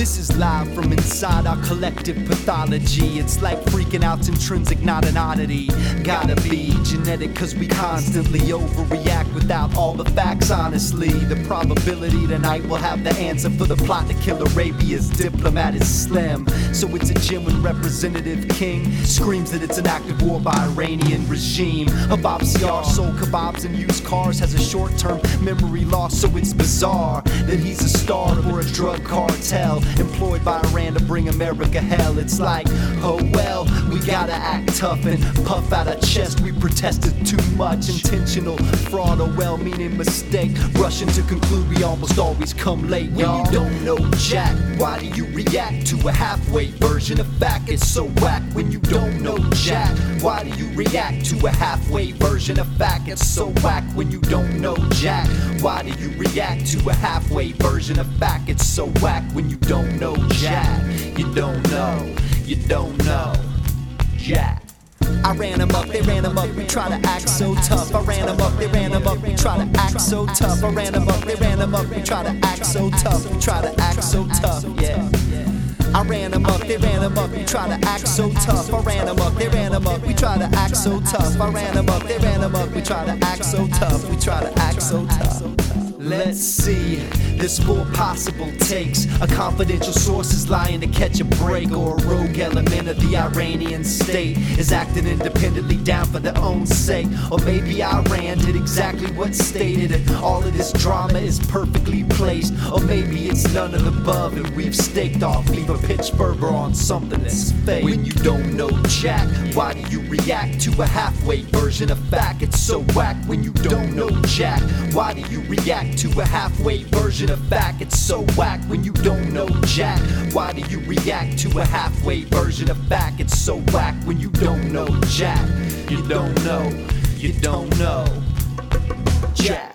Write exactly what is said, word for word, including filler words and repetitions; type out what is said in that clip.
This is live from inside our collective pathology. It's like freaking out's intrinsic, not an oddity. Gotta be genetic cause we constantly overreact without all the facts honestly. The probability tonight we'll have the answer for the plot to kill Arabia's diplomat is slim. So it's a gym when Representative King screams that it's an active war by Iranian regime. Habab Siar sold kebabs and used cars, has a short-term memory loss, so it's bizarre that he's a star for a drug cartel employed by Iran to bring America hell. It's like, oh well, we gotta act tough and puff out our chest. We protested too much, intentional fraud or well-meaning mistake. Rushing to conclude we almost always come late, y'all. When you don't know jack, why do you react to a halfway version of fact? It's so whack. When you don't know jack, why do you react to a halfway version of fact? It's so whack. When you don't know jack, why do you react to a halfway version of fact? It's so whack. When you don't know jack, you don't know, you don't know jack. I ran them up, they ran them up, we try to act so tough. I ran them up, they ran them up, we try to act so tough. I ran them up, they ran them up, we try to act so tough. We try to act so tough, yeah. I ran them up, they ran them up, we try to act so tough. I ran them up, they ran them up, we try to act so tough. I ran them up, they ran them up, we try to act so tough. We try to act so tough. Let's see, there's four possible takes. A confidential source is lying to catch a break, or a rogue element of the Iranian state is acting independently down for their own sake. Or maybe Iran did exactly what's stated and all of this drama is perfectly placed. Or maybe it's none of the above and we've staked off, leave a pitch fervor on something that's fake. When you don't know jack, why do you react to a halfway version of fact? It's so whack. When you don't know jack, why do you react to a halfway version of fact? It's so whack. When you don't know jack, why do you react to a halfway version of fact? It's so whack. When you don't know jack, you don't know, you don't know jack.